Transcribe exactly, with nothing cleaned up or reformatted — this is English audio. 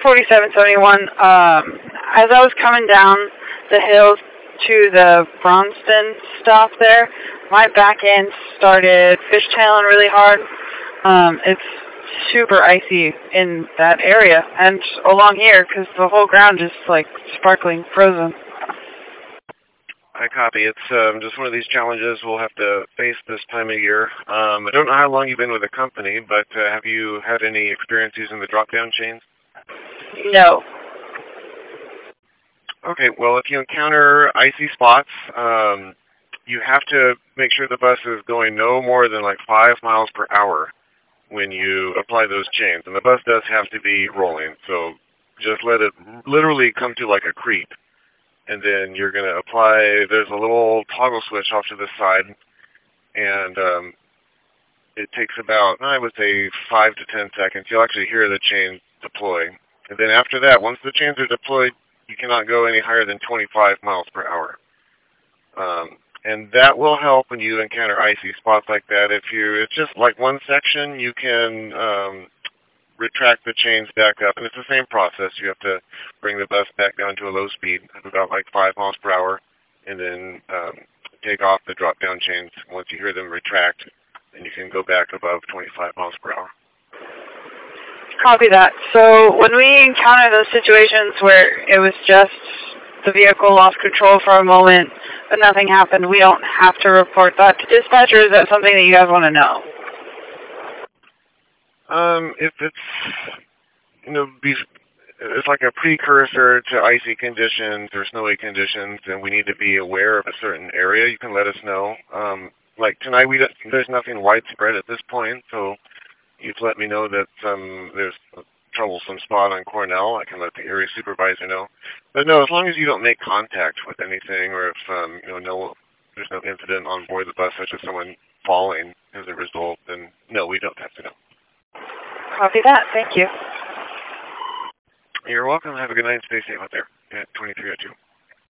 forty-seven seventy-one. Um, as I was coming down the hill to the Brownston stop there, my back end started fishtailing really hard. Um, it's super icy in that area and along here because the whole ground is like sparkling frozen. I copy. It's um, just one of these challenges we'll have to face this time of year. Um, I don't know how long you've been with the company, but uh, have you had any experience using the drop-down chains? No. Okay, well, if you encounter icy spots, um, you have to make sure the bus is going no more than like five miles per hour when you apply those chains. And the bus does have to be rolling, so just let it literally come to like a creep. And then you're going to apply, there's a little toggle switch off to the side, and um, it takes about, I would say, five to ten seconds. You'll actually hear the chain deploy. And then after that, once the chains are deployed, you cannot go any higher than twenty-five miles per hour. Um, and that will help when you encounter icy spots like that. If you, it's just like one section, you can um, retract the chains back up. And it's the same process. You have to bring the bus back down to a low speed of about like five miles per hour, and then um, take off the drop-down chains. Once you hear them retract, then you can go back above twenty-five miles per hour. Copy that. So when we encounter those situations where it was just the vehicle lost control for a moment, but nothing happened, we don't have to report that to dispatch, or is that something that you guys want to know? Um, if it's, you know, these, it's like a precursor to icy conditions or snowy conditions, and we need to be aware of a certain area, you can let us know. Um, like tonight, we don't, there's nothing widespread at this point, so you've let me know that um, there's a troublesome spot on Cornell. I can let the area supervisor know. But no, as long as you don't make contact with anything, or if um, you know, no, there's no incident on board the bus, such as someone falling as a result, then no, we don't have to know. Copy that. Thank you. You're welcome. Have a good night. Stay safe out there at twenty-three oh two.